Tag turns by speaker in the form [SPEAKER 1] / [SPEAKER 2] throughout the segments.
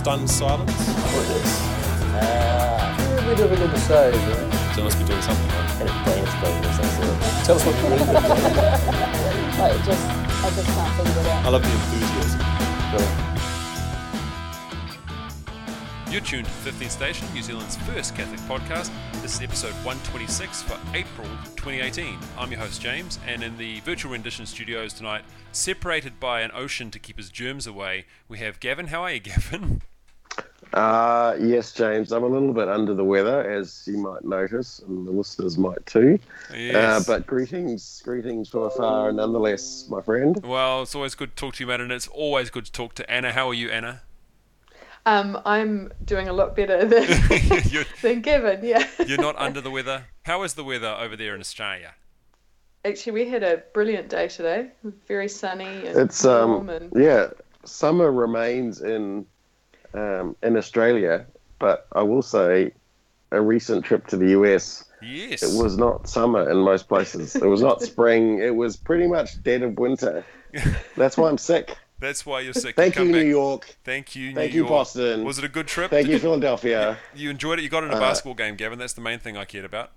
[SPEAKER 1] stunned silence?
[SPEAKER 2] We do a little massage, right?
[SPEAKER 1] So I must be doing something right.
[SPEAKER 2] And a dance thing or something.
[SPEAKER 1] Tell us what you read.
[SPEAKER 3] I just can't figure it
[SPEAKER 1] I
[SPEAKER 3] out.
[SPEAKER 1] love the enthusiasm.
[SPEAKER 4] You're tuned to 15th Station, New Zealand's first Catholic podcast. This is episode 126 for April 2018. I'm your host James, and in the virtual rendition studios tonight, separated by an ocean to keep his germs away, we have Gavin. How are you, Gavin?
[SPEAKER 5] Yes, James, I'm a little bit under the weather, as you might notice, and the listeners might too.
[SPEAKER 4] Yes.
[SPEAKER 5] But greetings from afar, nonetheless, my friend.
[SPEAKER 4] Well, it's always good to talk to you, mate, and it's always good to talk to Anna. How are you, Anna?
[SPEAKER 6] I'm doing a lot better than than Gavin, yeah.
[SPEAKER 4] You're not under the weather? How is the weather over there in Australia?
[SPEAKER 6] Actually, we had a brilliant day today. Very sunny and
[SPEAKER 5] It's
[SPEAKER 6] warm. And
[SPEAKER 5] summer remains in Australia, but I will say a recent trip to the US,
[SPEAKER 4] Yes.
[SPEAKER 5] it was not summer in most places. It was not spring. It was pretty much dead of winter. That's why I'm sick.
[SPEAKER 4] That's why you're sick.
[SPEAKER 5] Thank you,
[SPEAKER 4] Come
[SPEAKER 5] New
[SPEAKER 4] back.
[SPEAKER 5] York.
[SPEAKER 4] Thank you, New
[SPEAKER 5] Thank you,
[SPEAKER 4] York.
[SPEAKER 5] Boston.
[SPEAKER 4] Was it a good trip?
[SPEAKER 5] Thank you, Philadelphia.
[SPEAKER 4] You enjoyed it? You got in a basketball game, Gavin. That's the main thing I cared about.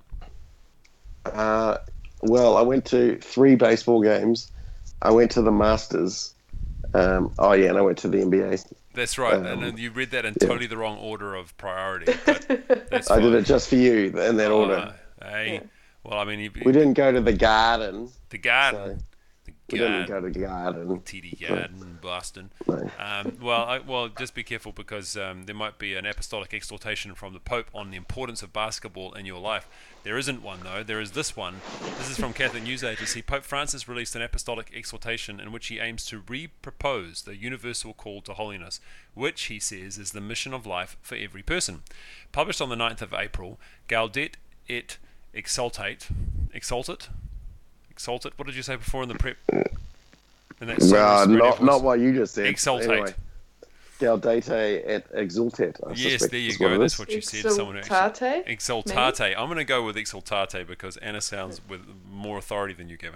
[SPEAKER 5] Well, I went to 3 baseball games. I went to the Masters. And I went to the NBA.
[SPEAKER 4] That's right. And then you read that in totally the wrong order of priority. But that's
[SPEAKER 5] I
[SPEAKER 4] fine.
[SPEAKER 5] did it just for you in that order.
[SPEAKER 4] Hey.
[SPEAKER 6] Yeah.
[SPEAKER 4] Well, I mean,
[SPEAKER 5] We didn't go to the Garden.
[SPEAKER 4] the garden.
[SPEAKER 5] So
[SPEAKER 4] The
[SPEAKER 5] we didn't
[SPEAKER 4] garden.
[SPEAKER 5] go to the Garden.
[SPEAKER 4] TD Garden in Boston.
[SPEAKER 5] No.
[SPEAKER 4] Well, just be careful because there might be an apostolic exhortation from the Pope on the importance of basketball in your life. There isn't one, though. There is this one. This is from Catholic News Agency. Pope Francis released an apostolic exhortation in which he aims to re-propose the universal call to holiness, which, he says, is the mission of life for every person. Published on the 9th of April, Gaudet et Exsultate. Exsultate? What did you say before in the prep? In that sonorous radio voice?
[SPEAKER 5] Not what you just said.
[SPEAKER 4] Exsultate.
[SPEAKER 5] Anyway, Gaudete et exultate. I
[SPEAKER 4] Yes,
[SPEAKER 5] suspect
[SPEAKER 4] there you
[SPEAKER 5] is what
[SPEAKER 4] go.
[SPEAKER 5] it
[SPEAKER 4] That's
[SPEAKER 5] is.
[SPEAKER 4] what you said. Someone actually.
[SPEAKER 6] Exultate?
[SPEAKER 4] Exultate. I'm going to go with exultate because Anna sounds with more authority than you, Gavin.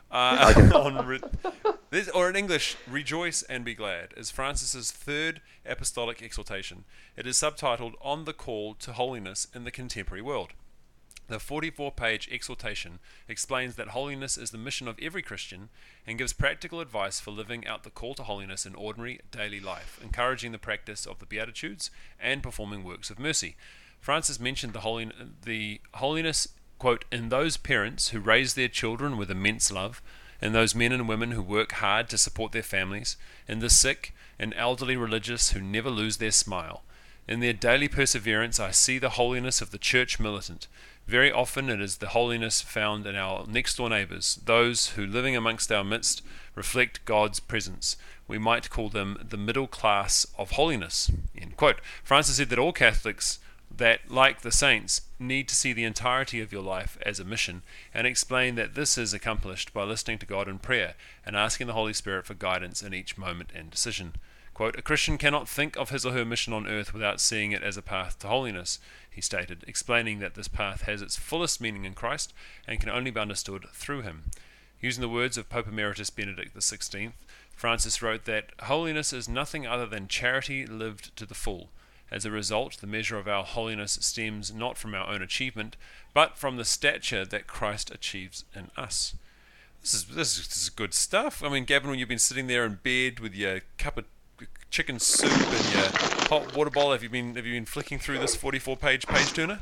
[SPEAKER 4] Or in English, rejoice and be glad, is Francis's third apostolic exhortation. It is subtitled On the Call to Holiness in the Contemporary World. The 44-page exhortation explains that holiness is the mission of every Christian and gives practical advice for living out the call to holiness in ordinary daily life, encouraging the practice of the Beatitudes and performing works of mercy. Francis mentioned the holiness, quote, in those parents who raise their children with immense love, in those men and women who work hard to support their families, in the sick and elderly religious who never lose their smile. In their daily perseverance, I see the holiness of the church militant. Very often it is the holiness found in our next-door neighbours, those who, living amongst our midst, reflect God's presence. We might call them the middle class of holiness. End quote. Francis said that all Catholics, that, like the saints, need to see the entirety of your life as a mission, and explain that this is accomplished by listening to God in prayer and asking the Holy Spirit for guidance in each moment and decision. Quote, a Christian cannot think of his or her mission on earth without seeing it as a path to holiness, he stated, explaining that this path has its fullest meaning in Christ and can only be understood through him. Using the words of Pope Emeritus Benedict XVI, Francis wrote that holiness is nothing other than charity lived to the full. As a result, the measure of our holiness stems not from our own achievement, but from the stature that Christ achieves in us. This is good stuff. I mean, Gavin, when you've been sitting there in bed with your cup of chicken soup and your hot water bowl, have you been flicking through this 44-page page turner?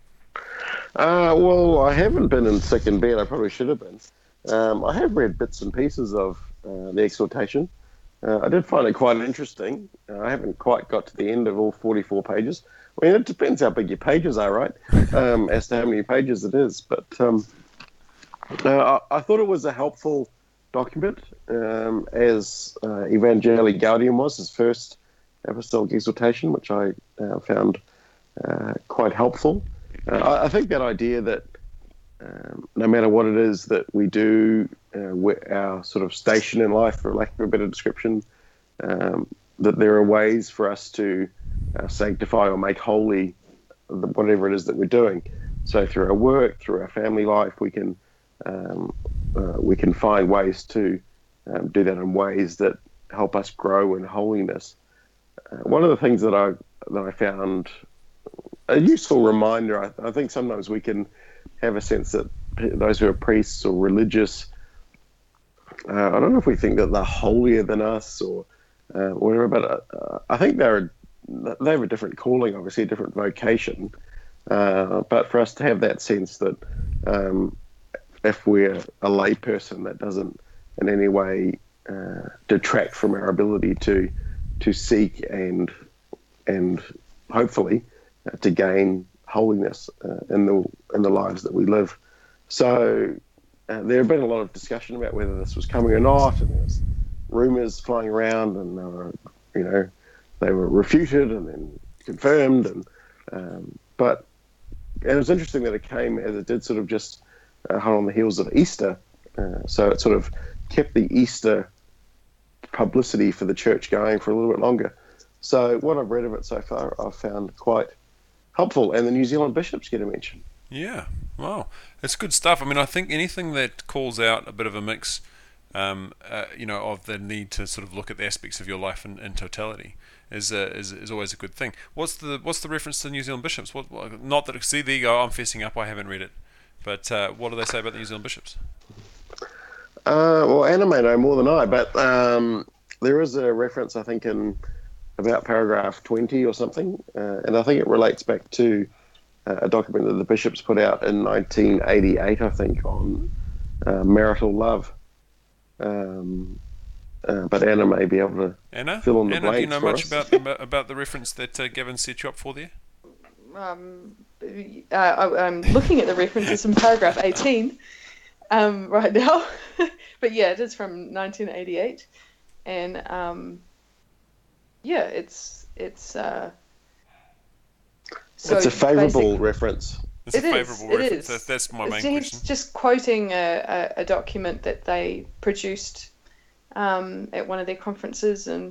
[SPEAKER 5] Well, I haven't been in sick in bed. I probably should have been. I have read bits and pieces of the exhortation. I did find it quite interesting. I haven't quite got to the end of all 44 pages. I mean, it depends how big your pages are, right? As to how many pages it is. But I thought it was a helpful document, as Evangelii Gaudium was, his first apostolic exhortation, which I found quite helpful. I think that idea that no matter what it is that we do, our sort of station in life, for lack of a better description, that there are ways for us to sanctify or make holy whatever it is that we're doing. So through our work, through our family life, we can find ways to do that in ways that help us grow in holiness. one of the things that I found a useful reminder, I think sometimes we can have a sense that those who are priests or religious, I don't know if we think that they're holier than us or whatever, but I think they have a different calling, obviously a different vocation. But for us to have that sense that if we're a lay person, that doesn't in any way detract from our ability to seek and hopefully to gain holiness in the lives that we live. So there have been a lot of discussion about whether this was coming or not, and there's rumours flying around, and they were refuted and then confirmed, but it was interesting that it came as it did, sort of just hot on the heels of Easter. So it sort of kept the Easter publicity for the church going for a little bit longer. So what I've read of it so far, I've found quite helpful, and the New Zealand bishops get a mention.
[SPEAKER 4] Yeah, wow, it's good stuff. I mean, I think anything that calls out a bit of a mix, of the need to sort of look at the aspects of your life in totality is always a good thing. What's the reference to the New Zealand bishops? Not that see, there you go. I'm fessing up. I haven't read it, but what do they say about the New Zealand bishops?
[SPEAKER 5] Well, Anna may know more than I, but there is a reference, I think, in about paragraph 20 or something, and I think it relates back to a document that the bishops put out in 1988, I think, on marital love. But Anna may be able to fill in the blanks.
[SPEAKER 4] Do you know
[SPEAKER 5] for
[SPEAKER 4] much
[SPEAKER 5] us.
[SPEAKER 4] about the reference that Gavin set you up for there?
[SPEAKER 6] I'm looking at the references in paragraph 18 right now. But yeah, it is from 1988. And it's
[SPEAKER 5] a favourable reference.
[SPEAKER 4] It's a favourable reference. That's my main question.
[SPEAKER 6] He's just quoting a document that they produced at one of their conferences, and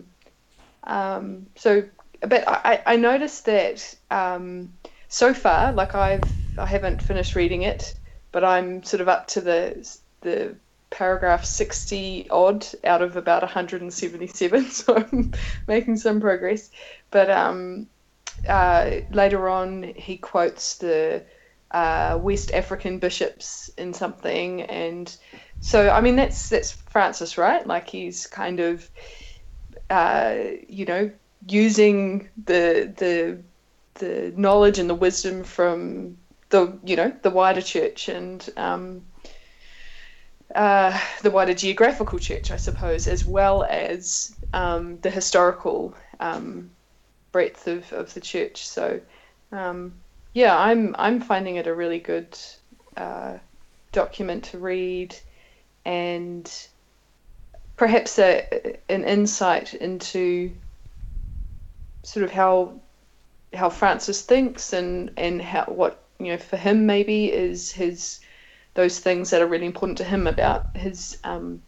[SPEAKER 6] but I noticed that so far, like I haven't finished reading it, but I'm sort of up to the paragraph 60 odd out of about 177, so I'm making some progress. But later on, he quotes the West African bishops in something, and so I mean that's Francis, right? Like he's kind of using the knowledge and the wisdom from the wider church and the wider geographical church, I suppose, as well as the historical breadth of the church. So I'm finding it a really good document to read, and perhaps an insight into sort of how Francis thinks and how what for him maybe is those things that are really important to him about his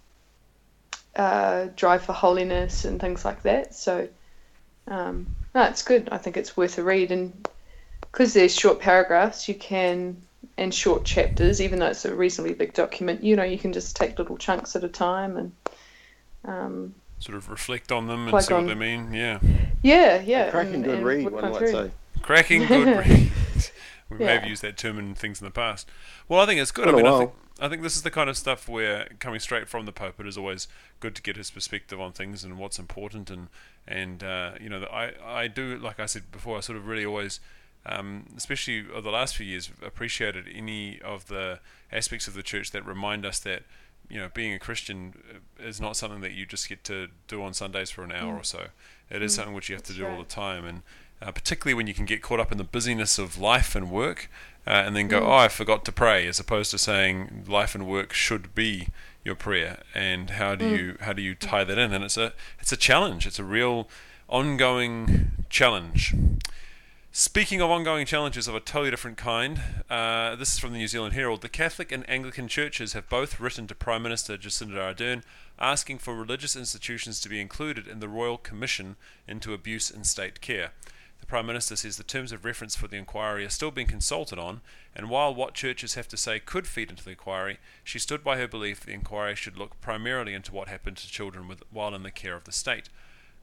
[SPEAKER 6] drive for holiness and things like that. So no, it's good. I think it's worth a read, and because there's short paragraphs, and short chapters, even though it's a reasonably big document, you can just take little chunks at a time and
[SPEAKER 4] sort of reflect on them and see what they mean. Yeah.
[SPEAKER 6] A
[SPEAKER 5] cracking good read, one might say.
[SPEAKER 4] Cracking good read. We may have used that term in things in the past. Well, I think it's good. I think this is the kind of stuff where coming straight from the Pope, it is always good to get his perspective on things and what's important. And I do, like I said before, I sort of really always, especially over the last few years, appreciated any of the aspects of the church that remind us that being a Christian is not something that you just get to do on Sundays for an hour or so. It is something which you have to do all the time, and particularly when you can get caught up in the busyness of life and work, and then go, I forgot to pray, as opposed to saying life and work should be your prayer. And how do you tie that in? And it's a challenge. It's a real ongoing challenge. Speaking of ongoing challenges of a totally different kind, this is from the New Zealand Herald. The Catholic and Anglican churches have both written to Prime Minister Jacinda Ardern asking for religious institutions to be included in the Royal Commission into Abuse in State Care. The Prime Minister says the terms of reference for the inquiry are still being consulted on, and while what churches have to say could feed into the inquiry, she stood by her belief the inquiry should look primarily into what happened to children while in the care of the state.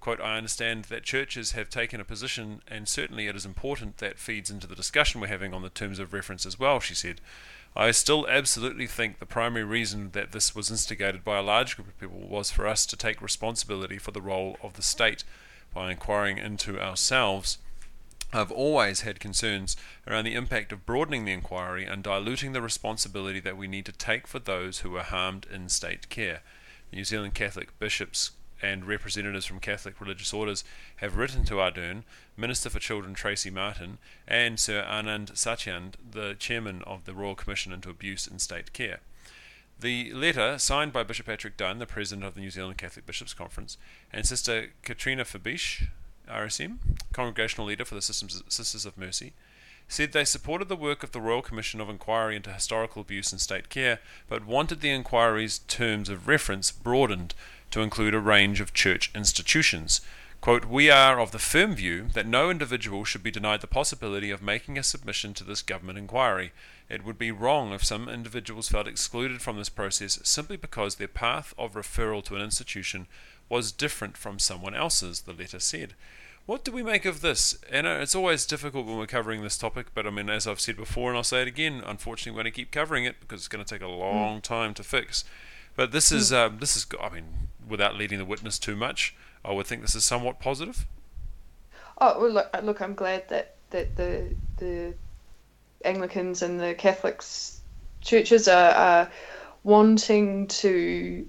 [SPEAKER 4] quote, "I understand that churches have taken a position, and certainly it is important that feeds into the discussion we're having on the terms of reference as well," she said. "I still absolutely think the primary reason that this was instigated by a large group of people was for us to take responsibility for the role of the state by inquiring into ourselves. I've always had concerns around the impact of broadening the inquiry and diluting the responsibility that we need to take for those who are harmed in state care. New Zealand Catholic bishops and representatives from Catholic religious orders have written to Ardern, Minister for Children Tracy Martin, and Sir Anand Satyand, the chairman of the Royal Commission into Abuse in State Care." The letter, signed by Bishop Patrick Dunn, the president of the New Zealand Catholic Bishops' Conference, and Sister Katrina Fabish, RSM, congregational leader for the Sisters of Mercy, said they supported the work of the Royal Commission of Inquiry into Historical Abuse in State Care, but wanted the inquiry's terms of reference broadened to include a range of church institutions. Quote, "We are of the firm view that no individual should be denied the possibility of making a submission to this government inquiry. It would be wrong if some individuals felt excluded from this process simply because their path of referral to an institution was different from someone else's," the letter said. What do we make of this? And it's always difficult when we're covering this topic, but I mean, as I've said before, and I'll say it again, unfortunately we're going to keep covering it because it's going to take a long time to fix. But this is, I mean, without leading the witness too much, I would think this is somewhat positive.
[SPEAKER 6] Oh, well, look, I'm glad that the Anglicans and the Catholics churches are wanting to,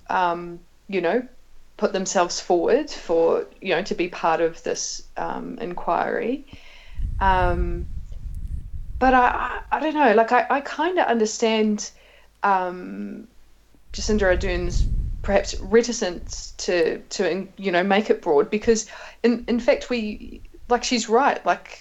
[SPEAKER 6] put themselves forward for, to be part of this inquiry. But I don't know, like I kind of understand Jacinda Ardern's perhaps reticence to make it broad, because in fact she's right,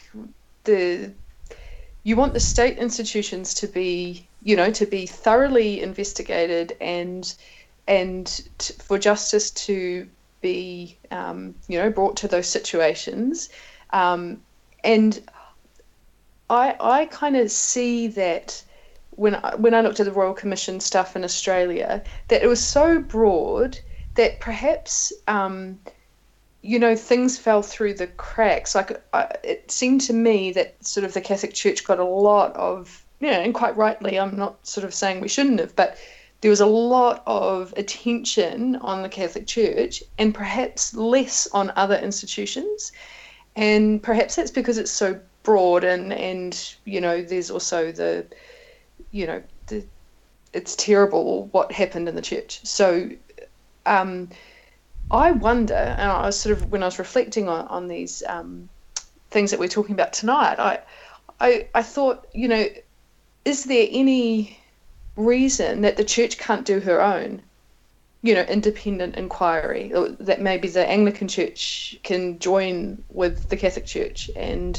[SPEAKER 6] you want the state institutions to be thoroughly investigated and for justice to be brought to those situations, and I kind of see that when I looked at the Royal Commission stuff in Australia, that it was so broad that perhaps things fell through the cracks. It seemed to me that sort of the Catholic Church got a lot of, and quite rightly, I'm not sort of saying we shouldn't have, but there was a lot of attention on the Catholic Church and perhaps less on other institutions. And perhaps that's because it's so broad and there's also it's terrible what happened in the church. So I wonder, and I was sort of, when I was reflecting on these things that we're talking about tonight, I thought, is there any reason that the church can't do her own, independent inquiry, or that maybe the Anglican Church can join with the Catholic Church and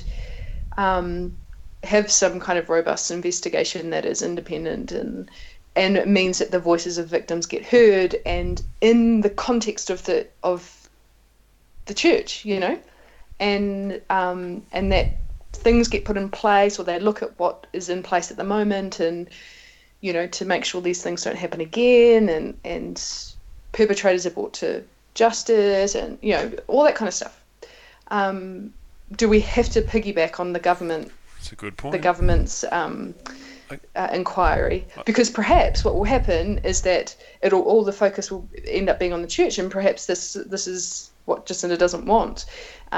[SPEAKER 6] have some kind of robust investigation that is independent and it means that the voices of victims get heard and in the context of the church, and that things get put in place, or they look at what is in place at the moment and to make sure these things don't happen again, and perpetrators are brought to justice, and all that kind of stuff. Do we have to piggyback on the government?
[SPEAKER 4] That's a good point.
[SPEAKER 6] The government's inquiry, because perhaps what will happen is that all the focus will end up being on the church, and perhaps this is what Jacinda doesn't want.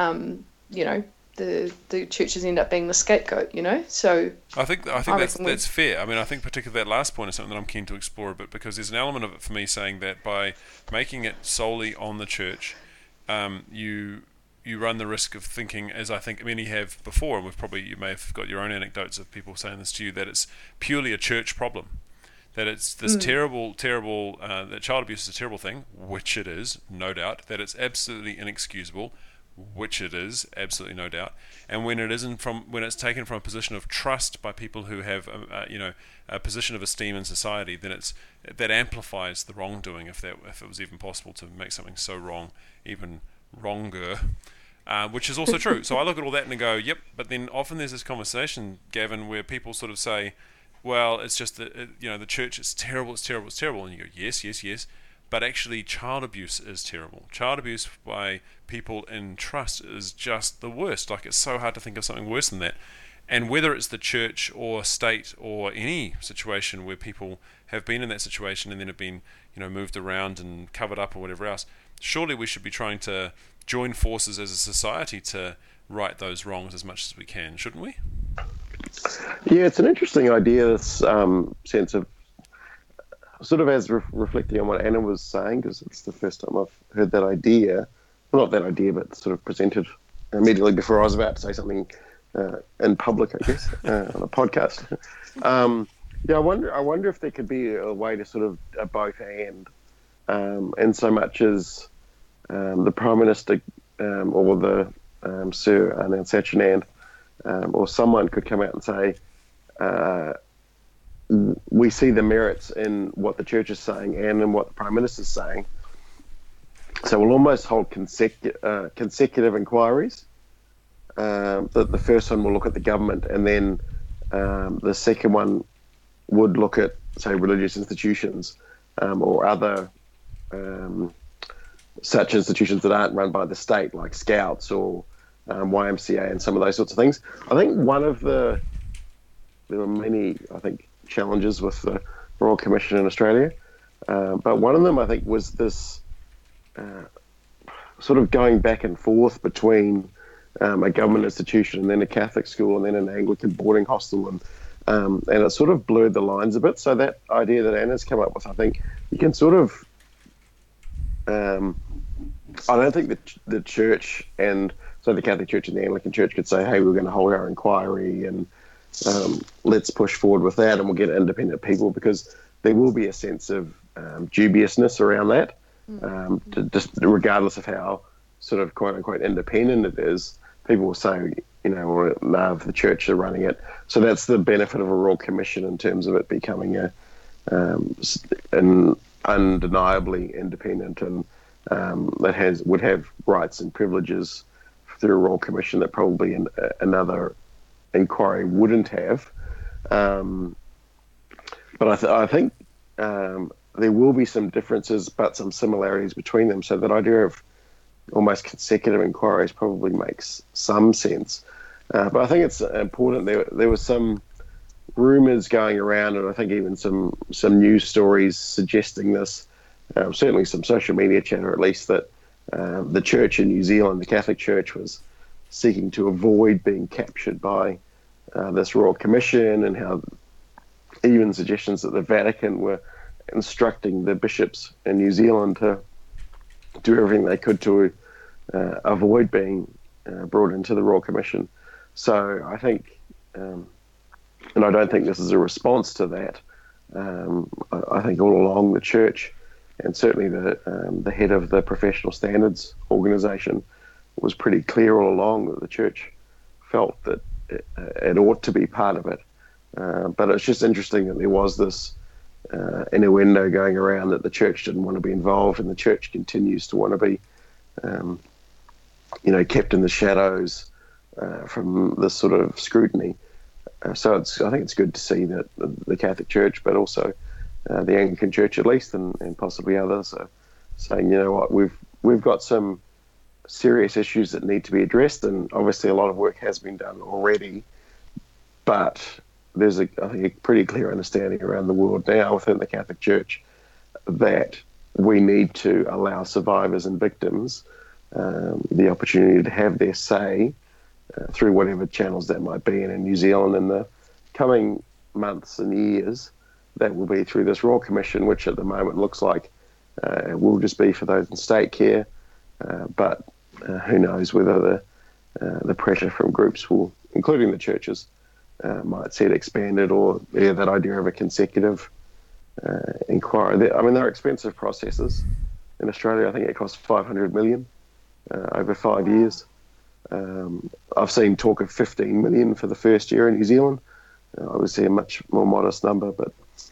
[SPEAKER 6] The churches end up being the scapegoat, So
[SPEAKER 4] I think that's fair. I mean, I think particularly that last point is something that I'm keen to explore a bit, because there's an element of it for me saying that by making it solely on the church, you run the risk of thinking, as I think many have before, and you may have got your own anecdotes of people saying this to you, that it's purely a church problem. That it's this terrible, that child abuse is a terrible thing, which it is, no doubt. That it's absolutely inexcusable, which it is, absolutely no doubt. And when it's taken from a position of trust by people who have, a position of esteem in society, then that amplifies the wrongdoing, if it was even possible to make something so wrong even wronger. Which is also true. So I look at all that and I go, yep. But then often there's this conversation, Gavin, where people sort of say, well, it's just that the church is terrible, it's terrible, it's terrible, and you go, yes, but actually child abuse is terrible. Child abuse by people in trust is just the worst. Like, it's so hard to think of something worse than that. And whether it's the church or state or any situation where people have been in that situation and then have been, moved around and covered up or whatever else, surely we should be trying to join forces as a society to right those wrongs as much as we can, shouldn't we?
[SPEAKER 5] Yeah, it's an interesting idea, this sense of sort of as reflecting on what Anna was saying, because it's the first time I've heard that idea. Well, not that idea, but sort of presented immediately before I was about to say something in public, I guess, on a podcast. Yeah, I wonder if there could be a way to sort of a both and, in so much as the Prime Minister or the Sir Anand Sachinand or someone could come out and say, we see the merits in what the church is saying and in what the Prime Minister is saying. So we'll almost hold consecutive inquiries. The first one will look at the government, and then the second one would look at, say, religious institutions or other such institutions that aren't run by the state, like Scouts or YMCA and some of those sorts of things. I think there were many, challenges with the Royal Commission in Australia, but one of them, I think, was this sort of going back and forth between a government institution and then a Catholic school and then an Anglican boarding hostel, and it sort of blurred the lines a bit. So that idea that Anna's come up with, I think you can sort of I don't think that the church and so the Catholic Church and the Anglican Church could say, hey, we're going to hold our inquiry and let's push forward with that and we'll get independent people, because there will be a sense of dubiousness around that, just regardless of how sort of quote unquote independent it is. People will say, no, if the church are running it. So that's the benefit of a Royal Commission in terms of it becoming an undeniably independent and that would have rights and privileges through a Royal Commission that probably another inquiry wouldn't have. But I think there will be some differences but some similarities between them. So that idea of almost consecutive inquiries probably makes some sense. But I think it's important. There was some rumours going around, and I think even some news stories suggesting this, certainly some social media chatter at least, that the church in New Zealand, the Catholic Church, was seeking to avoid being captured by this Royal Commission, and how even suggestions that the Vatican were instructing the bishops in New Zealand to do everything they could to avoid being brought into the Royal Commission. So I think, and I don't think this is a response to that. I think all along the church, and certainly the head of the Professional Standards Organisation, was pretty clear all along that the church felt that it ought to be part of it. But it's just interesting that there was this innuendo going around that the church didn't want to be involved, and the church continues to want to be, kept in the shadows from this sort of scrutiny. So I think it's good to see that the Catholic Church, but also the Anglican Church at least, and possibly others, are saying, you know what, we've got some serious issues that need to be addressed, and obviously a lot of work has been done already, but there's I think a pretty clear understanding around the world now within the Catholic Church that we need to allow survivors and victims the opportunity to have their say through whatever channels that might be. And in New Zealand, in the coming months and years, that will be through this Royal Commission, which at the moment looks like it will just be for those in state care, but who knows whether the pressure from groups will, including the churches, might see it expanded, or that idea of a consecutive inquiry. I mean, they're expensive processes. In Australia, I think it costs $500 million over 5 years. I've seen talk of $15 million for the first year in New Zealand. Obviously a much more modest number, but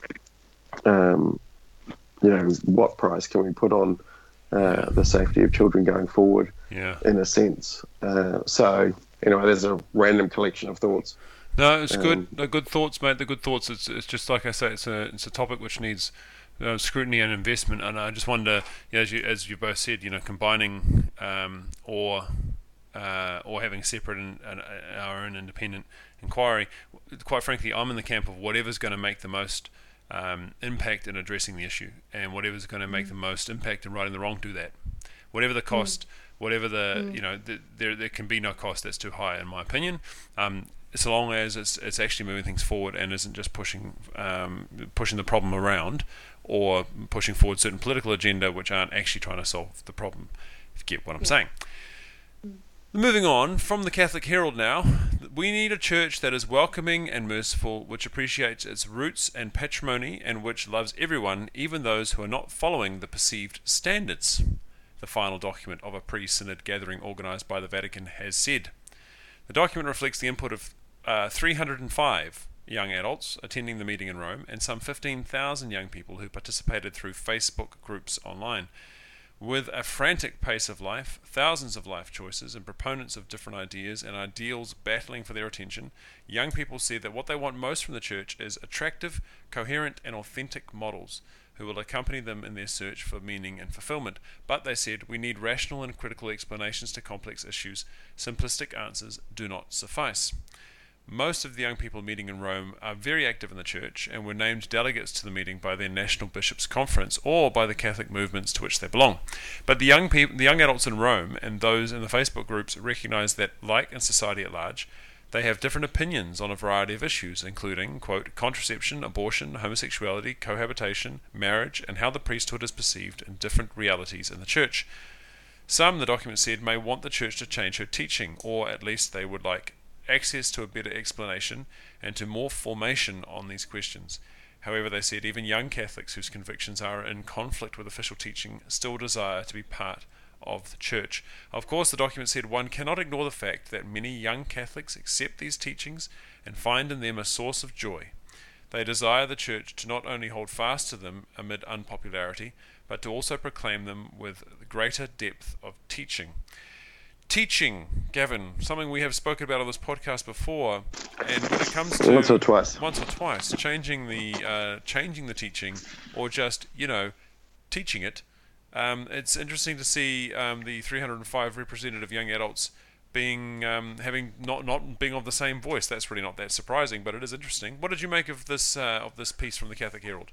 [SPEAKER 5] what price can we put on the safety of children going forward?
[SPEAKER 4] Yeah.
[SPEAKER 5] In a sense. So anyway, there's a random collection of thoughts.
[SPEAKER 4] No, it's good. The good thoughts, mate. The good thoughts. It's just like I say. It's a topic which needs scrutiny and investment. And I just wonder, as you both said, combining or having separate and our own independent inquiry. Quite frankly, I'm in the camp of whatever's going to make the most impact in addressing the issue, and whatever's going to make the most impact in righting the wrong, do that. Whatever the cost, whatever there can be no cost that's too high, in my opinion. So long as it's actually moving things forward and isn't just pushing the problem around, or pushing forward certain political agenda which aren't actually trying to solve the problem, if you get what I'm saying. Moving on from the Catholic Herald now, we need a church that is welcoming and merciful, which appreciates its roots and patrimony, and which loves everyone, even those who are not following the perceived standards, the final document of a pre-synod gathering organised by the Vatican has said. The document reflects the input of 305 young adults attending the meeting in Rome, and some 15,000 young people who participated through Facebook groups online. With a frantic pace of life, thousands of life choices, and proponents of different ideas and ideals battling for their attention, young people said that what they want most from the church is attractive, coherent, and authentic models who will accompany them in their search for meaning and fulfillment. But they said, we need rational and critical explanations to complex issues. Simplistic answers do not suffice. Most of the young people meeting in Rome are very active in the church and were named delegates to the meeting by their National Bishops' Conference or by the Catholic movements to which they belong. But the young adults in Rome and those in the Facebook groups recognize that, like in society at large, they have different opinions on a variety of issues, including, quote, contraception, abortion, homosexuality, cohabitation, marriage, and how the priesthood is perceived in different realities in the church. Some, the document said, may want the church to change her teaching, or at least they would like access to a better explanation and to more formation on these questions. However, they said even young Catholics whose convictions are in conflict with official teaching still desire to be part of the church. Of course, the document said one cannot ignore the fact that many young Catholics accept these teachings and find in them a source of joy. They desire the church to not only hold fast to them amid unpopularity, but to also proclaim them with greater depth of teaching. Teaching, Gavin, something we have spoken about on this podcast before, and when it comes to
[SPEAKER 5] once or twice,
[SPEAKER 4] changing the teaching, or just teaching it. It's interesting to see the 305 representative young adults being having not being of the same voice. That's really not that surprising, but it is interesting. What did you make of this piece from the Catholic Herald?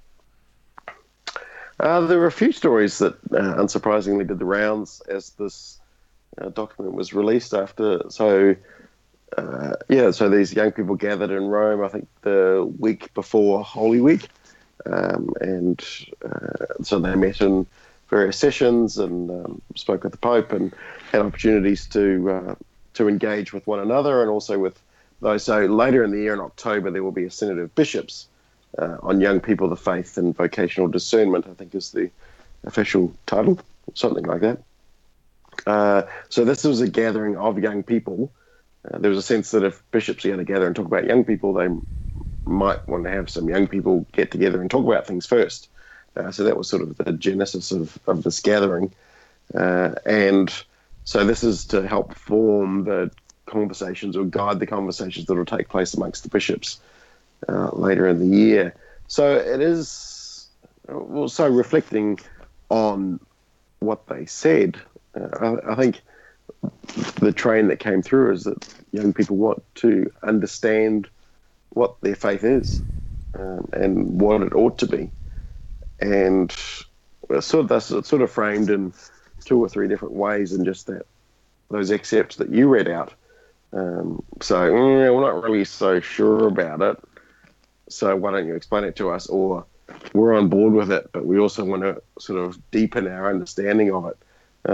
[SPEAKER 5] There were a few stories that unsurprisingly did the rounds as this document was released after. So these young people gathered in Rome, I think the week before Holy Week, and so they met in various sessions and spoke with the Pope and had opportunities to engage with one another and also with those. So later in the year, in October, there will be a Synod of Bishops on young people, the faith and vocational discernment, I think is the official title, something like that. So this was a gathering of young people. There was a sense that if bishops are going to gather and talk about young people, they might want to have some young people get together and talk about things first. So that was sort of the genesis of this gathering. And so this is to help form the conversations or guide the conversations that will take place amongst the bishops later in the year. So it is also reflecting on what they said. I think the train that came through is that young people want to understand what their faith is and what it ought to be. And it's sort of framed in 2 or 3 different ways in just those excerpts that you read out. So we're not really so sure about it. So why don't you explain it to us? Or we're on board with it, but we also want to sort of deepen our understanding of it.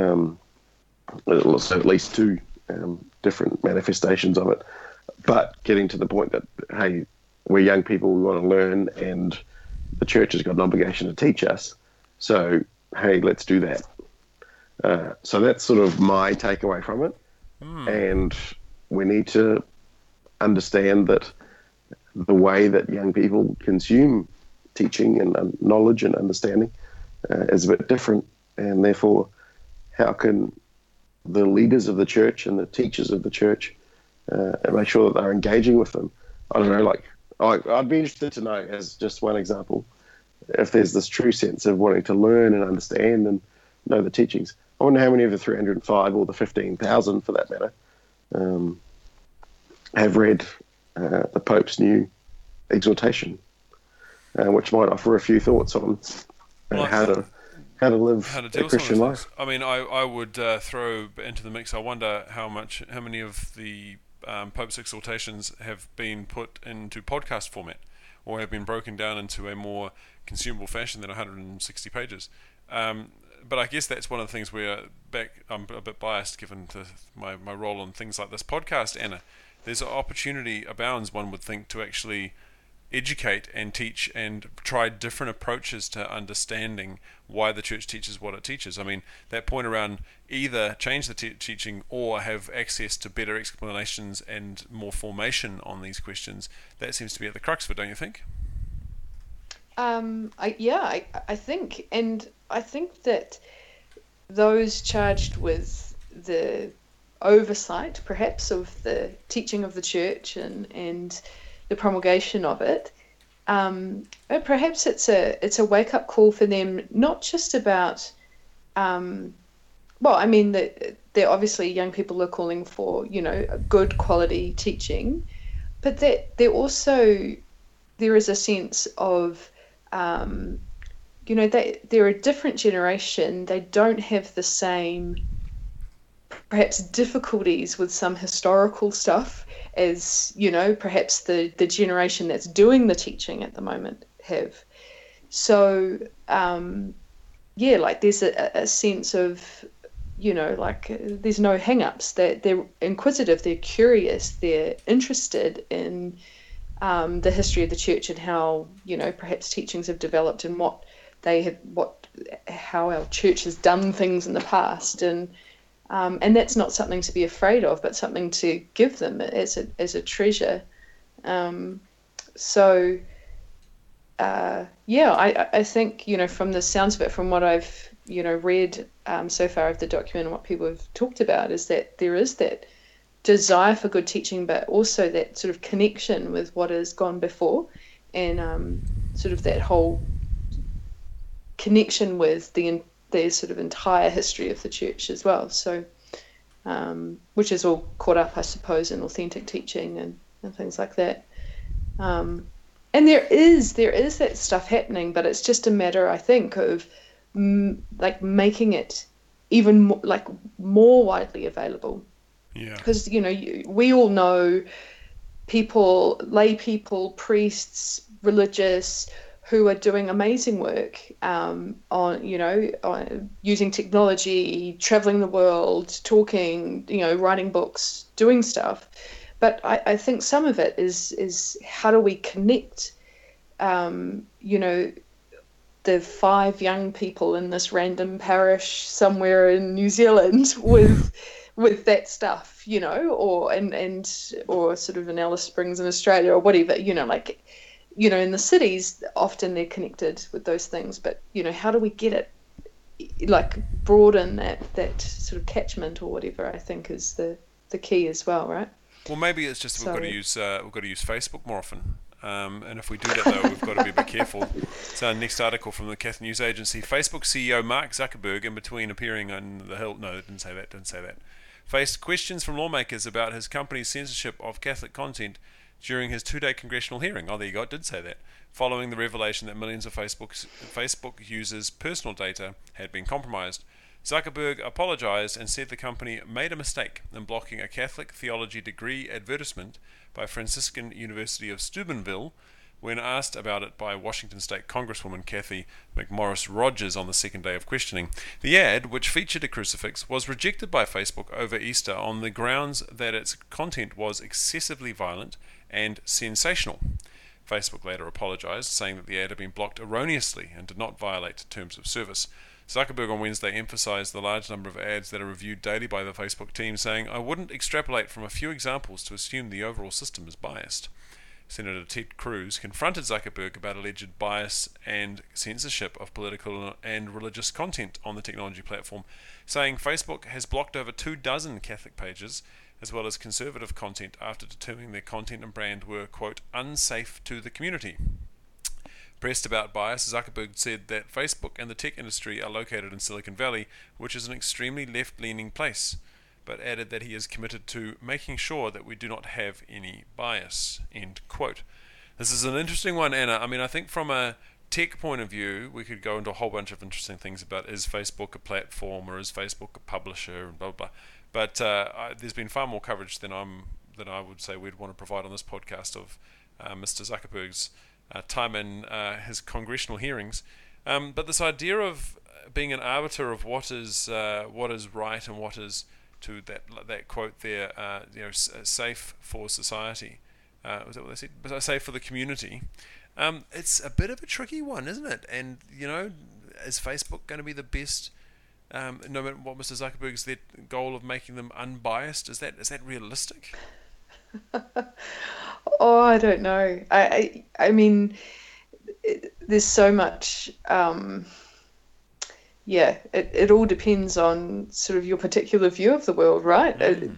[SPEAKER 5] So at least 2 different manifestations of it. But getting to the point that, hey, we're young people, we want to learn, and the church has got an obligation to teach us. So, hey, let's do that. So that's sort of my takeaway from it. And we need to understand that the way that young people consume teaching and knowledge and understanding is a bit different. And therefore, how can the leaders of the church and the teachers of the church make sure that they're engaging with them? I don't know, I'd be interested to know, as just one example, if there's this true sense of wanting to learn and understand and know the teachings. I wonder how many of the 305 or the 15,000 for that matter have read the Pope's new exhortation, which might offer a few thoughts on how to live
[SPEAKER 4] deal
[SPEAKER 5] a Christian life.
[SPEAKER 4] I mean, I would throw into the mix. I wonder how many of the Pope's exhortations have been put into podcast format, or have been broken down into a more consumable fashion than 160 pages. But I guess that's one of the things where I'm a bit biased given my role on things like this podcast, Anna. There's an opportunity abounds, one would think, to actually educate and teach and try different approaches to understanding why the church teaches what it teaches. I mean, that point around either change the teaching or have access to better explanations and more formation on these questions, that seems to be at the crux of it, don't you think?
[SPEAKER 6] I think, and I think that those charged with the oversight, perhaps, of the teaching of the church and the promulgation of it, perhaps it's a wake up call for them, not just about, they're obviously young people are calling for, good quality teaching, but that there is a sense of, they're a different generation. They don't have the same, perhaps, difficulties with some historical stuff as, perhaps the generation that's doing the teaching at the moment have. So, there's a sense of, there's no hang-ups. They're inquisitive, they're curious, they're interested in the history of the church and how, perhaps teachings have developed and how our church has done things in the past, and that's not something to be afraid of, but something to give them as a treasure. I think, from the sounds of it, from what I've read so far of the document and what people have talked about, is that there is that desire for good teaching, but also that sort of connection with what has gone before, and sort of that whole connection with the sort of entire history of the church as well. So, which is all caught up, I suppose, in authentic teaching and things like that. And there is that stuff happening, but it's just a matter, I think, of making it even more widely available.
[SPEAKER 4] Yeah. Because
[SPEAKER 6] we all know lay people, priests, religious, who are doing amazing work on using technology, traveling the world, talking, writing books, doing stuff. But I think some of it is how do we connect, the 5 young people in this random parish somewhere in New Zealand with that stuff, or sort of in Alice Springs in Australia or whatever, in the cities, often they're connected with those things, but, how do we get it, broaden that sort of catchment or whatever, I think is the key as well, right?
[SPEAKER 4] Well, maybe it's just we've got to use Facebook more often. And if we do that, though, we've got to be a bit careful. So, next article from the Catholic News Agency: Facebook CEO Mark Zuckerberg, in between appearing on the Hill, no, it didn't say that, faced questions from lawmakers about his company's censorship of Catholic content during his 2-day congressional hearing. Oh, there you go, it did say that. Following the revelation that millions of Facebook users' personal data had been compromised. Zuckerberg apologized and said the company made a mistake in blocking a Catholic theology degree advertisement by Franciscan University of Steubenville when asked about it by Washington State Congresswoman Kathy McMorris Rodgers on the second day of questioning. The ad, which featured a crucifix, was rejected by Facebook over Easter on the grounds that its content was excessively violent and sensational. Facebook later apologized, saying that the ad had been blocked erroneously and did not violate terms of service. Zuckerberg on Wednesday emphasized the large number of ads that are reviewed daily by the Facebook team, saying, "I wouldn't extrapolate from a few examples to assume the overall system is biased." Senator Ted Cruz confronted Zuckerberg about alleged bias and censorship of political and religious content on the technology platform, saying Facebook has blocked over 24 Catholic pages, as well as conservative content, after determining their content and brand were, quote, unsafe to the community. Pressed about bias, Zuckerberg said that Facebook and the tech industry are located in Silicon Valley, which is an extremely left-leaning place, but added that he is committed to making sure that we do not have any bias. End quote. This is an interesting one, Anna. I mean, I think from a tech point of view, we could go into a whole bunch of interesting things about is Facebook a platform or is Facebook a publisher and blah, blah, blah. But there's been far more coverage than I would say we'd want to provide on this podcast of Mr. Zuckerberg's time in his congressional hearings. But this idea of being an arbiter of what is right and what is, to that quote there, safe for society. Was that what they said? But safe for the community. It's a bit of a tricky one, isn't it? And is Facebook going to be the best? No matter what Mr. Zuckerberg's their goal of making them unbiased, is that realistic?
[SPEAKER 6] Oh, I don't know. I mean, there's so much. It all depends on sort of your particular view of the world, right?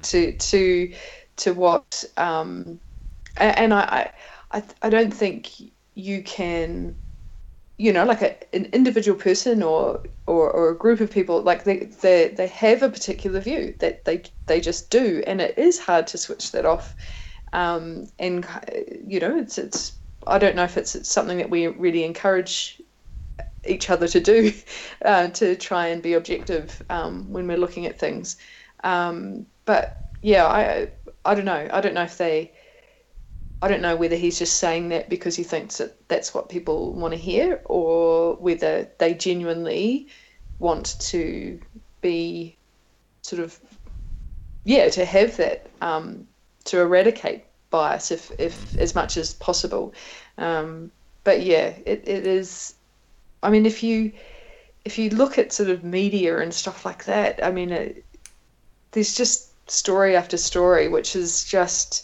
[SPEAKER 6] To what, and I don't think you can, like an individual person or a group of people, like they have a particular view that they just do, and it is hard to switch that off. And it's I don't know if it's something that we really encourage each other to do, to try and be objective when we're looking at things. But yeah, I don't know. I don't know I don't know whether he's just saying that because he thinks that that's what people want to hear, or whether they genuinely want to be sort of, to have that, to eradicate bias if as much as possible. But yeah, it is. I mean, if you look at sort of media and stuff like that, I mean, there's just story after story, which is just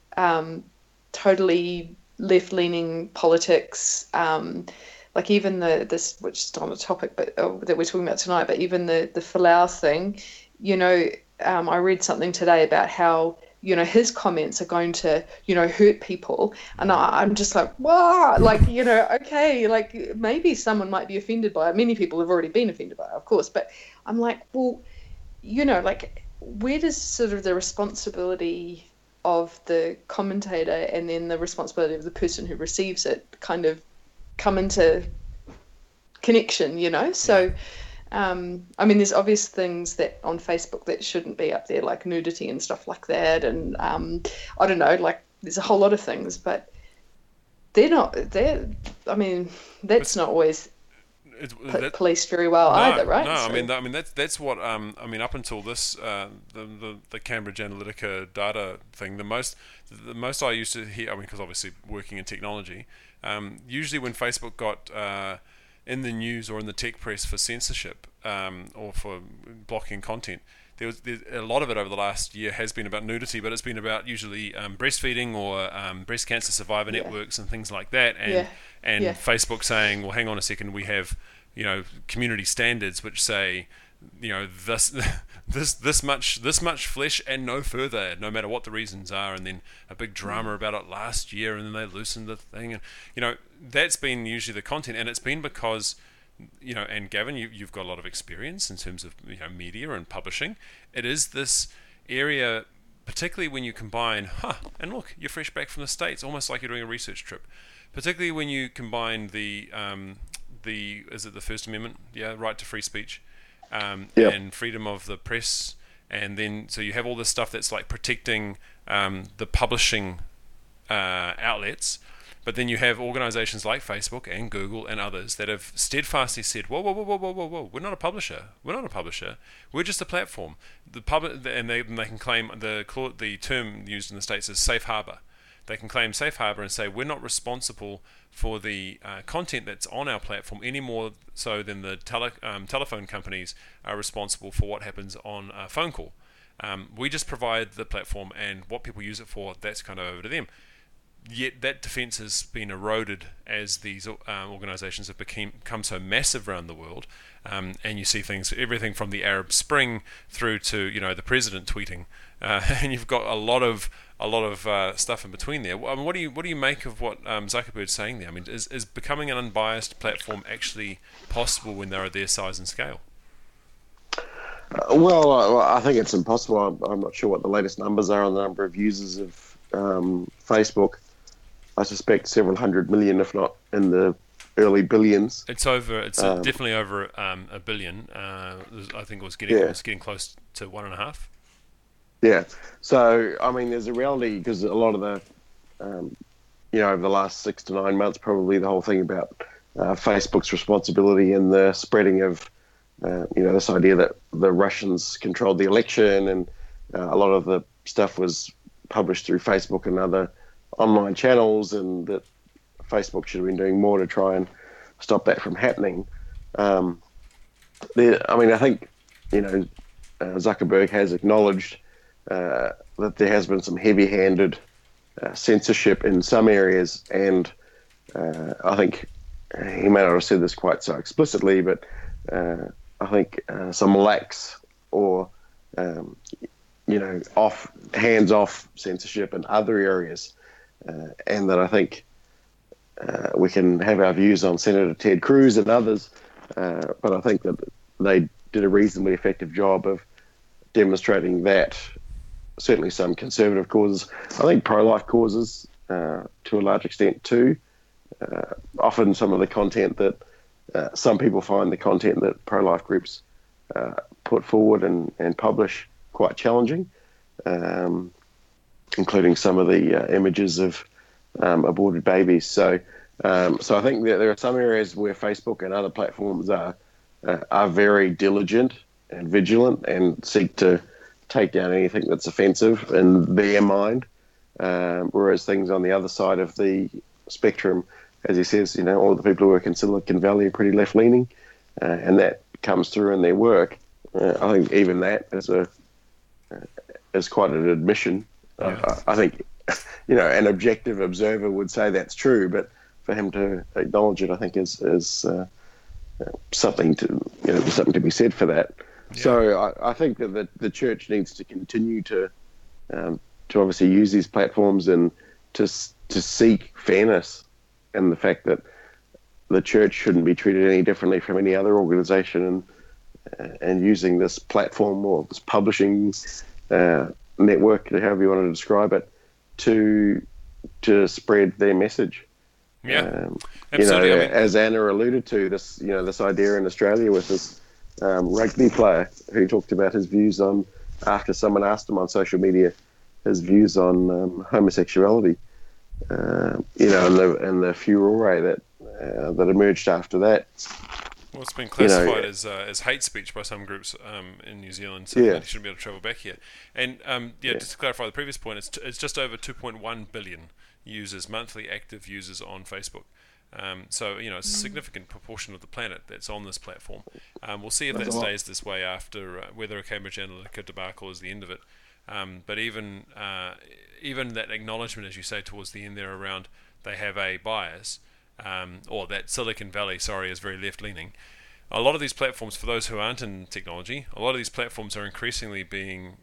[SPEAKER 6] totally left-leaning politics. Like even this, which is not on the topic, but that we're talking about tonight, but even the Folau thing, I read something today about how, his comments are going to, hurt people. And I'm just like, wow, like, okay, like maybe someone might be offended by it. Many people have already been offended by it, of course. But I'm like, well, like, where does sort of the responsibility of the commentator and then the responsibility of the person who receives it kind of come into connection, So, I mean, there's obvious things that on Facebook that shouldn't be up there, like nudity and stuff like that. And I don't know, like there's a whole lot of things, but I mean, that's not always policed very well either, right?
[SPEAKER 4] No, so. I mean that's what I mean up until this the Cambridge Analytica data thing. The most I used to hear, I mean, because obviously working in technology, usually when Facebook got in the news or in the tech press for censorship or for blocking content, there's a lot of it over the last year has been about nudity, but it's been about usually breastfeeding or breast cancer survivor networks and things like that, and Facebook saying, well, hang on a second, we have community standards which say this much flesh and no further, no matter what the reasons are, and then a big drama about it last year, and then they loosened the thing, and that's been usually the content, and it's been because and Gavin, you've got a lot of experience in terms of media and publishing. It is this area, particularly when you combine, and look, you're fresh back from the States, almost like you're doing a research trip. Particularly when you combine the is it the First Amendment, right to free speech, and freedom of the press, and then so you have all this stuff that's like protecting the publishing outlets. But then you have organizations like Facebook and Google and others that have steadfastly said, whoa, we're not a publisher. We're just a platform. And they can claim the term used in the States is safe harbor. They can claim safe harbor and say we're not responsible for the content that's on our platform any more so than the telephone companies are responsible for what happens on a phone call. We just provide the platform, and what people use it for, that's kind of over to them. yet that defence has been eroded as these organisations have become so massive around the world, and you see everything from the Arab Spring through to the president tweeting, and you've got a lot of stuff in between there. I mean, what do you make of what Zuckerberg's saying there? I mean, is becoming an unbiased platform actually possible when they're their size and scale?
[SPEAKER 5] Well, I think it's impossible. I'm not sure what the latest numbers are on the number of users of Facebook. I suspect several hundred million, if not in the early billions.
[SPEAKER 4] It's definitely over a billion. I think it was getting close to 1.5.
[SPEAKER 5] Yeah. So, I mean, there's a reality because a lot of the, over the last 6 to 9 months, probably the whole thing about Facebook's responsibility in the spreading of, this idea that the Russians controlled the election, and a lot of the stuff was published through Facebook and other online channels, and that Facebook should have been doing more to try and stop that from happening. I think, Zuckerberg has acknowledged that there has been some heavy-handed censorship in some areas, and I think he may not have said this quite so explicitly, but I think some lax or hands-off censorship in other areas, and that I think we can have our views on Senator Ted Cruz and others, but I think that they did a reasonably effective job of demonstrating that certainly some conservative causes, I think pro-life causes to a large extent too, often some of the content that some people find the content that pro-life groups put forward and publish quite challenging, including some of the images of aborted babies. So I think that there are some areas where Facebook and other platforms are very diligent and vigilant and seek to take down anything that's offensive in their mind, whereas things on the other side of the spectrum, as he says, all the people who work in Silicon Valley are pretty left-leaning, and that comes through in their work. I think even that is quite an admission.
[SPEAKER 4] Yeah.
[SPEAKER 5] I think, an objective observer would say that's true, but for him to acknowledge it, I think is something to be said for that. Yeah. So I think that the church needs to continue to obviously use these platforms and to seek fairness, and the fact that the church shouldn't be treated any differently from any other organization, and using this platform or this publishing network, however you want to describe it, to spread their message.
[SPEAKER 4] Yeah, absolutely.
[SPEAKER 5] As Anna alluded to, this idea in Australia with this rugby player who talked about his views on, after someone asked him on social media, his views on homosexuality, and the furore that emerged after that.
[SPEAKER 4] Well, it's been classified as hate speech by some groups in New Zealand, so he shouldn't be able to travel back here. And just to clarify the previous point, it's just over 2.1 billion users, monthly active users on Facebook. So it's a significant proportion of the planet that's on this platform. We'll see if that stays this way after whether a Cambridge Analytica debacle is the end of it. But even that acknowledgement, as you say, towards the end there around they have a bias, or that Silicon Valley, is very left-leaning. A lot of these platforms, for those who aren't in technology, a lot of these platforms are increasingly being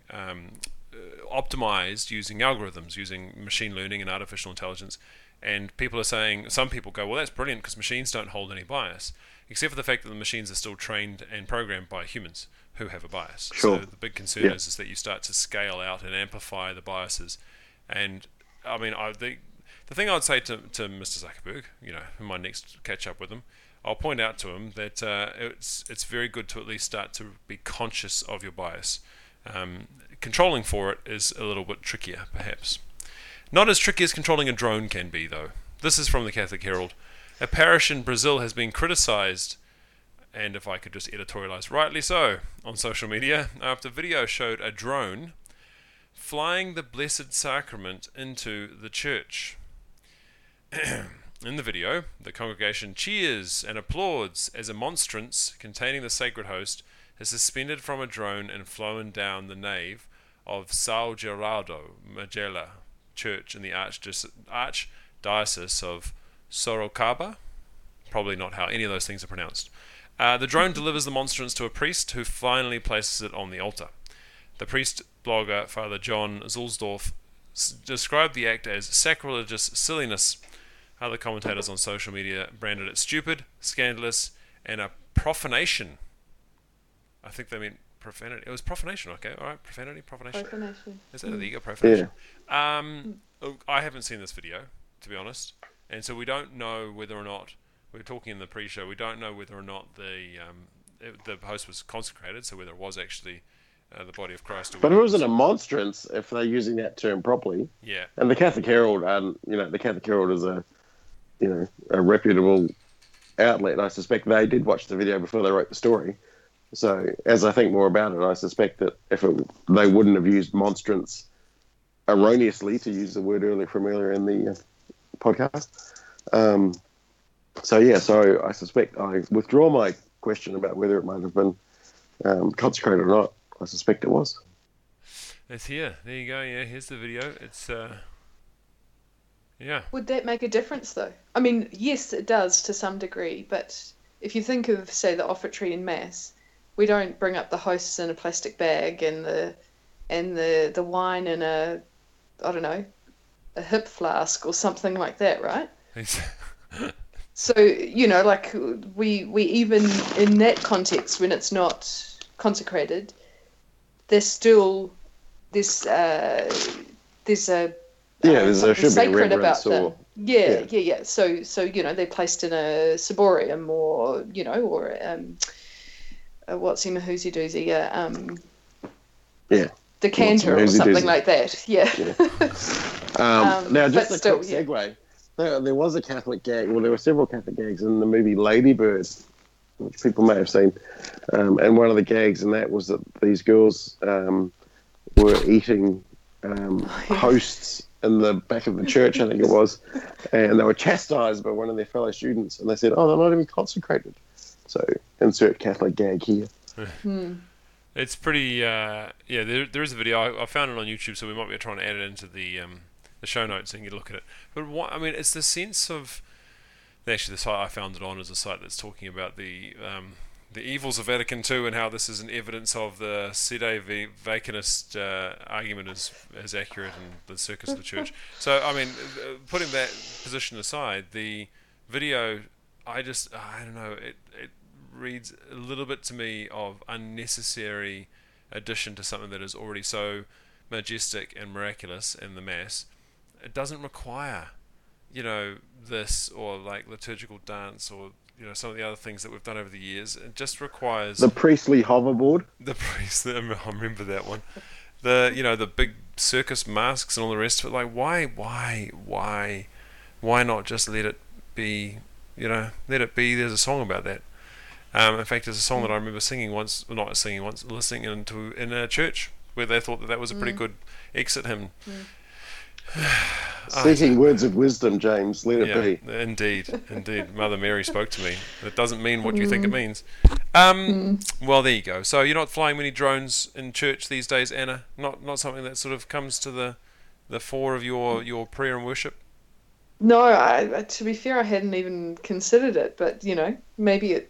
[SPEAKER 4] optimized using algorithms, using machine learning and artificial intelligence. And people are saying, some people go, well, that's brilliant because machines don't hold any bias, except for the fact that the machines are still trained and programmed by humans who have a bias.
[SPEAKER 5] Sure.
[SPEAKER 4] So the big concern is that you start to scale out and amplify the biases. And I mean, the thing I would say to Mr. Zuckerberg, in my next catch up with him, I'll point out to him that it's very good to at least start to be conscious of your bias. Controlling for it is a little bit trickier, perhaps. Not as tricky as controlling a drone can be, though. This is from the Catholic Herald. A parish in Brazil has been criticised, and if I could just editorialise, rightly so, on social media, after video showed a drone flying the Blessed Sacrament into the church. In the video, the congregation cheers and applauds as a monstrance containing the sacred host is suspended from a drone and flown down the nave of São Geraldo Magela church in the Archdiocese of Sorocaba. Probably not how any of those things are pronounced. The drone delivers the monstrance to a priest who finally places it on the altar. The priest blogger, Father John Zulsdorf, described the act as sacrilegious silliness. Other commentators on social media branded it stupid, scandalous, and a profanation. I think they meant profanity. It was profanation, okay? All right, profanation.
[SPEAKER 6] Profanation.
[SPEAKER 4] Is that there you go, profanation? Look, I haven't seen this video, to be honest, and so we don't know whether or not, we were talking in the pre-show, we don't know whether or not the host was consecrated, so whether it was actually the body of Christ. Or
[SPEAKER 5] But it wasn't a monstrance, if they're using that term properly.
[SPEAKER 4] Yeah.
[SPEAKER 5] And the Catholic Herald, the Catholic Herald is a reputable outlet. I suspect they did watch the video before they wrote the story. So, as I think more about it, I suspect that they wouldn't have used monstrance erroneously, to use the word from earlier in the podcast. So I suspect I withdraw my question about whether it might have been consecrated or not. I suspect it was.
[SPEAKER 4] It's here. There you go. Yeah, here's the video. It's yeah.
[SPEAKER 6] Would that make a difference, though? I mean, yes, it does to some degree, but if you think of, say, the offertory in Mass, we don't bring up the hosts in a plastic bag and the wine in a hip flask or something like that, right? So, we even in that context, when it's not consecrated, there's still there's a
[SPEAKER 5] there should be
[SPEAKER 6] sacred about
[SPEAKER 5] reverence
[SPEAKER 6] them. Yeah. So they're placed in a ciborium or what's in a hoozy doozy? Decanter or something like that. Yeah.
[SPEAKER 5] Now, just
[SPEAKER 6] but
[SPEAKER 5] a
[SPEAKER 6] still,
[SPEAKER 5] quick segue. There was a Catholic gag. Well, there were several Catholic gags in the movie Lady Bird, which people may have seen. And one of the gags in that was that these girls were eating hosts in the back of the church, I think it was, and they were chastised by one of their fellow students, and they said, "Oh, they're not even consecrated." So, insert Catholic gag here.
[SPEAKER 4] It's pretty. There is a video. I found it on YouTube, so we might be trying to add it into the show notes and get a look at it. But it's the sense of. Actually, the site I found it on is a site that's talking about the evils of Vatican II and how this is an evidence of the Sede Vacanist argument is accurate in the circus of the church. So, putting that position aside, the video, I don't know, it reads a little bit to me of unnecessary addition to something that is already so majestic and miraculous in the Mass. It doesn't require, this or like liturgical dance or some of the other things that we've done over the years. It just requires
[SPEAKER 5] the priestly hoverboard.
[SPEAKER 4] The priest, I remember that one. The big circus masks and all the rest of it. Like, why not just let it be? Let it be. There's a song about that. In fact, there's a song that I remember listening in a church where they thought that was a pretty good exit hymn.
[SPEAKER 5] Seeking words of wisdom, James. Let it be. Indeed. Mother Mary spoke to me. It doesn't mean what you think it means. Well, there you go. So you're not flying many drones in church these days, Anna? Not something that sort of comes to the fore of your prayer and worship?
[SPEAKER 6] No, to be fair, I hadn't even considered it. But maybe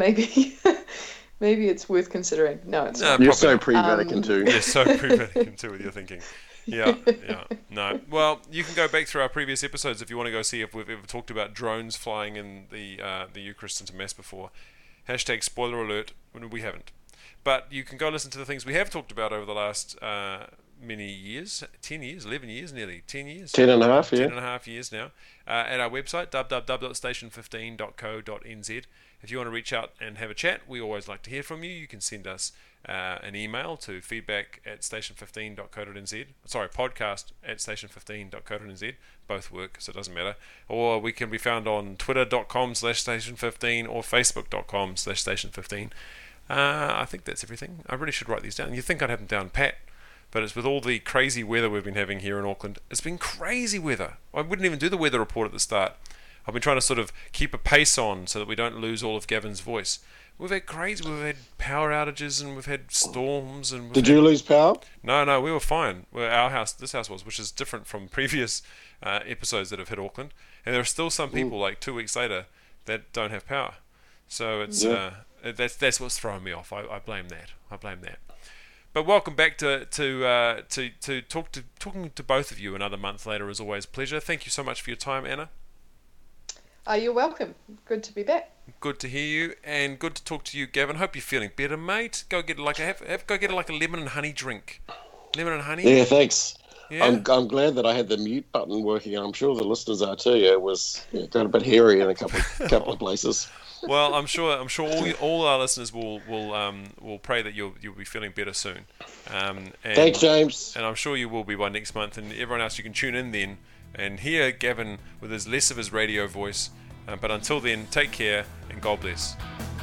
[SPEAKER 6] it's worth considering. No, it's not.
[SPEAKER 5] You're so pre-Vatican II.
[SPEAKER 4] You're so pre-Vatican II with your thinking. Yeah. No. Well, you can go back through our previous episodes if you want to go see if we've ever talked about drones flying in the Eucharist into Mass before. # spoiler alert, we haven't. But you can go listen to the things we have talked about over the last many years, 10 years, 11 years nearly, 10 years.
[SPEAKER 5] 10 and a half, yeah.
[SPEAKER 4] 10 and a half years now. At our website, www.station15.co.nz. If you want to reach out and have a chat, we always like to hear from you. You can send us an email to feedback@station15.co.nz. Sorry, podcast@station15.co.nz. Both work, so it doesn't matter. Or we can be found on twitter.com/station15 or facebook.com/station15. I think that's everything. I really should write these down. You'd think I'd have them down pat, but it's with all the crazy weather we've been having here in Auckland. It's been crazy weather. I wouldn't even do the weather report at the start. I've been trying to sort of keep a pace on so that we don't lose all of Gavin's voice. We've had power outages, and we've had storms, and
[SPEAKER 5] Did you lose power?
[SPEAKER 4] No, we were fine. Well, this house was, which is different from previous episodes that have hit Auckland. And there are still some people, like 2 weeks later, that don't have power. So it's that's what's throwing me off. I blame that. But welcome back to talking to both of you another month later is always a pleasure. Thank you so much for your time, Anna.
[SPEAKER 6] You're welcome. Good to be back.
[SPEAKER 4] Good to hear you, and good to talk to you, Gavin. Hope you're feeling better, mate. Go get like a lemon and honey drink. Lemon and honey.
[SPEAKER 5] Yeah, thanks.
[SPEAKER 4] Yeah.
[SPEAKER 5] I'm glad that I had the mute button working. I'm sure the listeners are too. It was got a bit hairy in a couple of places.
[SPEAKER 4] Well, I'm sure all our listeners will pray that you'll be feeling better soon.
[SPEAKER 5] Thanks, James.
[SPEAKER 4] And I'm sure you will be by next month. And everyone else, you can tune in then and hear Gavin with less of his radio voice. But until then, take care and God bless.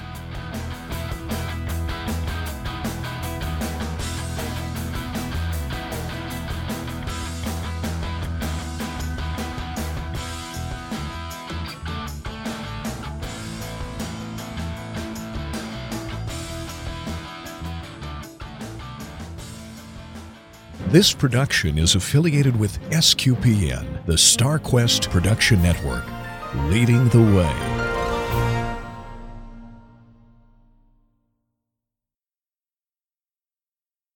[SPEAKER 7] This production is affiliated with SQPN, the StarQuest Production Network, leading the way.